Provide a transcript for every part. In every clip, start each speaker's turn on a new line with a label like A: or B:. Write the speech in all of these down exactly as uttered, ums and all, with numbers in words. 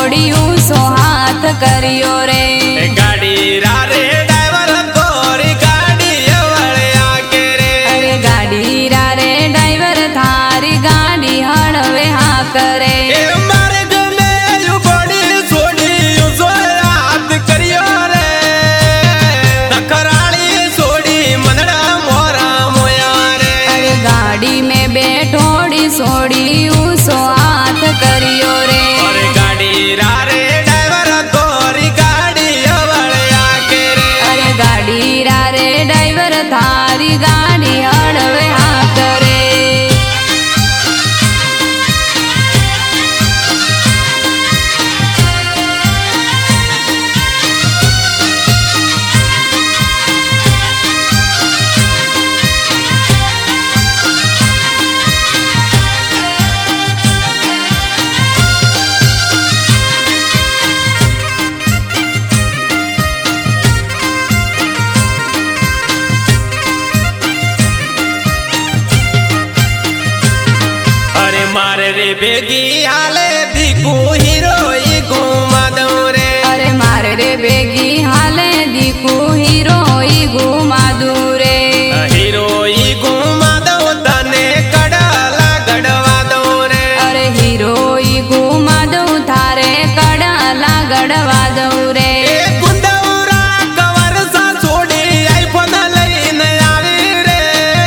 A: छोड़ी सो हाथ करियो रे।
B: गाड़ी रारे ड्राइवर तोरी गाड़ी अवळे आके रे।
A: अरे गाड़ी रारे ड्राइवर थारी गाड़ी हड़वे हाँ करे।
B: मार्ग में यू बड़ी सोड़ी यू सो याद करियो रे। नखराली सोड़ी मनड़ा मोरा मोया रे।
A: अरे गाड़ी में बैठोड़ी सोड़ी सो हाथ करियो रे।
B: और गाड़ी रारे ड्राइवर तोरी गाड़ी अवळे आके रे।
A: अरे गाड़ी रारे ड्राइवर थारी गाड़ी हड़वे हाँ करे।
B: मारे रे बेगी हाले दिकू हीरो ही घुमा दूं रे।
A: अरे मारे रे बेगी हाले दिकू हीरो ही घुमा दूं रे।
B: हीरो ही घुमा दूं तने कड़ाला गड़वा दूं रे।
A: अरे हीरो ही घुमा दूं थारे कड़ाला गड़वा दूं रे।
B: कुंदौरा कवर सा छोड़ी आईफोन लईने आवी रे।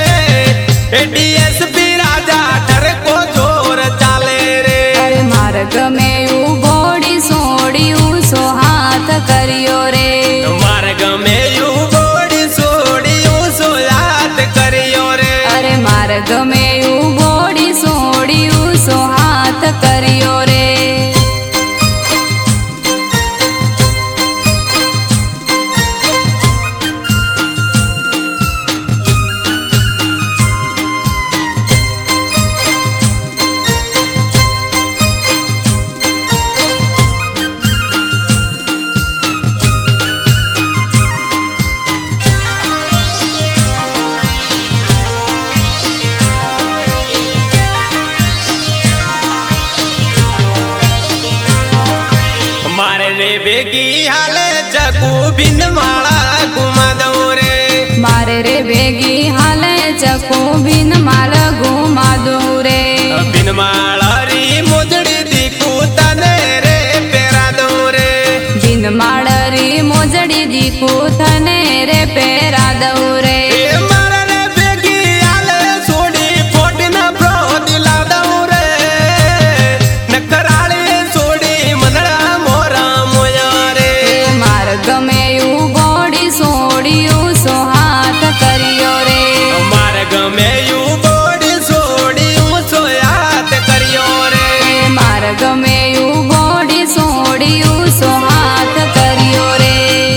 B: डीएसपी राजा डर को जोर चाले रे।
A: अरे मार्ग में यू बोड़ी सोड़ी सो हाथ करियो रे।
B: मार्ग में यू बोड़ी सोड़ी सो याद करियो रे।
A: अरे मार्ग में यू बोड़ी सोड़ी सो हाथ करियो रे।
B: मारे रे बेगी हाले चकू बिन माला घुमा दूं रे।
A: मारे रे बेगी हाले चको बिन माल घुमा दूं रे।
B: बिन माला री मोजड़ी दिकू तने रे पेरा दूं रे।
A: बिन माड़री मोजड़ी दिखू थने रे पेरा दऊ रे।
B: मारे रे बेगी हाले सोड़ी फोटी न प्रो दिला दूं रे। नखराली सोड़ी मनड़ा मोरा मोया रे।
A: मार्ग में यू बोड़ी सोड़ी सो हाथ करियो रे।
B: मार्ग में यू बोड़ी सोड़ी सो याद करियो रे।
A: मार्ग में यू बोड़ी सोड़ी सो हाथ करियो रे।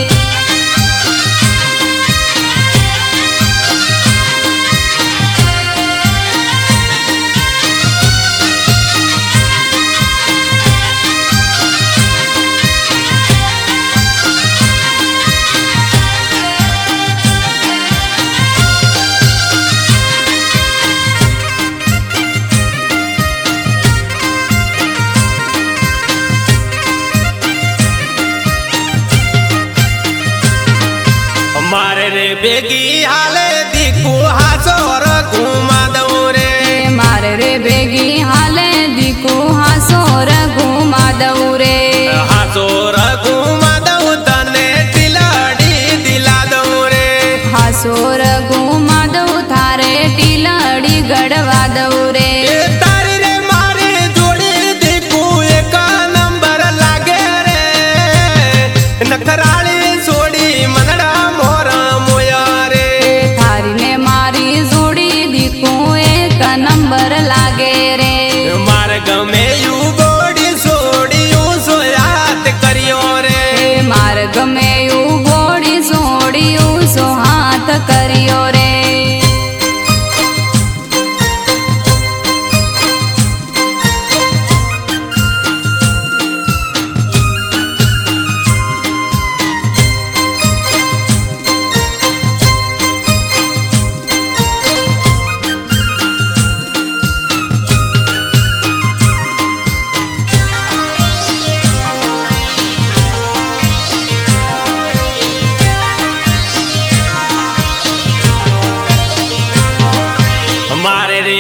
B: मारे रे बेगी हाले दिकू हासोर घुमा दूं रे।
A: मारे रे बेगी हाले दिखू हासोर घुमा दऊ रे।
B: हासोर घुमा दूं तने तिलाड़ी दिला दूं रे।
A: हासोर घुमा दऊ थारे टिलड़ी गड़वा दऊ रे।
B: तारी रे मारी जोड़ी दिकू एक नंबर लागे रे। नखराली सोड़ी मनड़ा मोरा मोया रे।
A: थारी ने मारी जोड़ी दिखू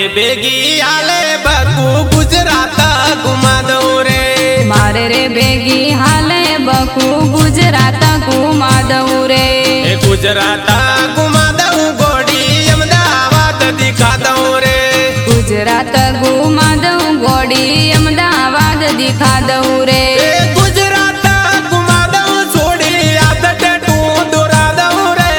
B: ભેગી હાલે બકુ ગુજરાત ઘુમા દઉં રે
A: મારે રે ભેગી હાલે બકુ ગુજરાત ઘુમા દઉં રે
B: એ ગુજરાત ઘુમા દઉં ગોડી અમદાવાદ દિખા દઉં રે
A: ગુજરાત ઘુમા દઉં ગોડી અમદાવાદ દિખા દઉં રે
B: એ ગુજરાત ઘુમા દઉં છોડી આદત ટેટું દોરા દઉં રે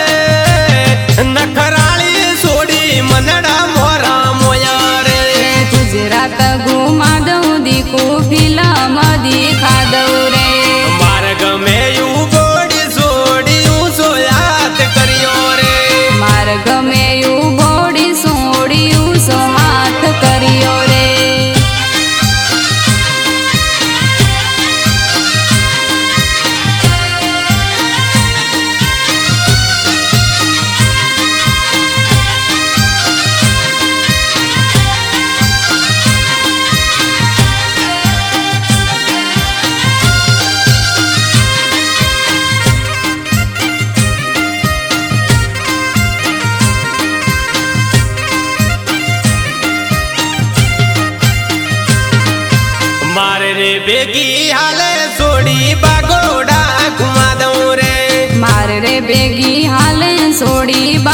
B: નખરાળી છોડી મનડા મોરા મોયા રે
A: ગુજરાત ઘુમા દઉં દીકુ ફિલ્મ દિખા દઉં રે
B: માર ગમે એવું ગોડી છોડી હું સોયાત કર્યો રે
A: માર ગમે એવું ગોડી સોડિયું સો હાથ કર્યો રે
B: મારે રે ભેગી હાલે છોડી બાગોડા ઘુમા દઉં રે
A: મારે રે ભેગી હાલે સોડી